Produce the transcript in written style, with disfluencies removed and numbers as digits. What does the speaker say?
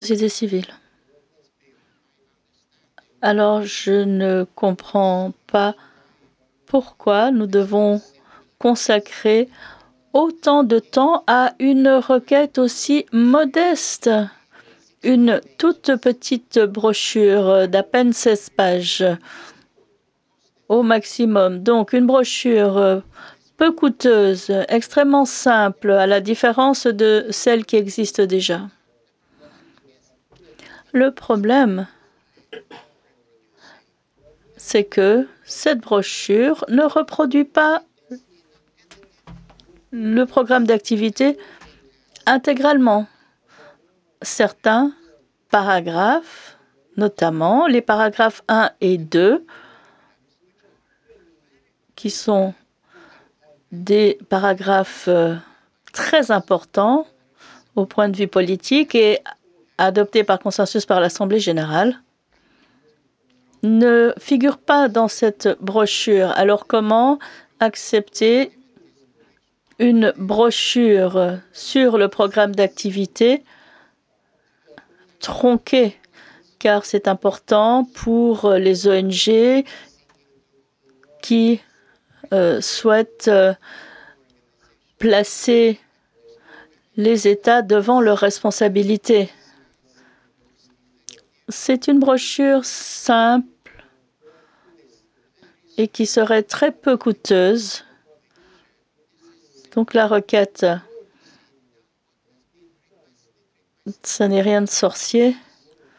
Société civile. Alors, je ne comprends pas pourquoi nous devons consacrer autant de temps à une requête aussi modeste. Une toute petite brochure d'à peine 16 pages au maximum. Donc, une brochure peu coûteuse, extrêmement simple, à la différence de celle qui existe déjà. Le problème, c'est que cette brochure ne reproduit pas le programme d'activité intégralement. Certains paragraphes, notamment les paragraphes 1 et 2, qui sont des paragraphes très importants au point de vue politique et adoptés par consensus par l'Assemblée générale, ne figurent pas dans cette brochure. Alors comment accepter une brochure sur le programme d'activité tronquée, car c'est important pour les ONG qui souhaitent placer les États devant leurs responsabilités. C'est une brochure simple et qui serait très peu coûteuse. Donc la requête, ça n'est rien de sorcier.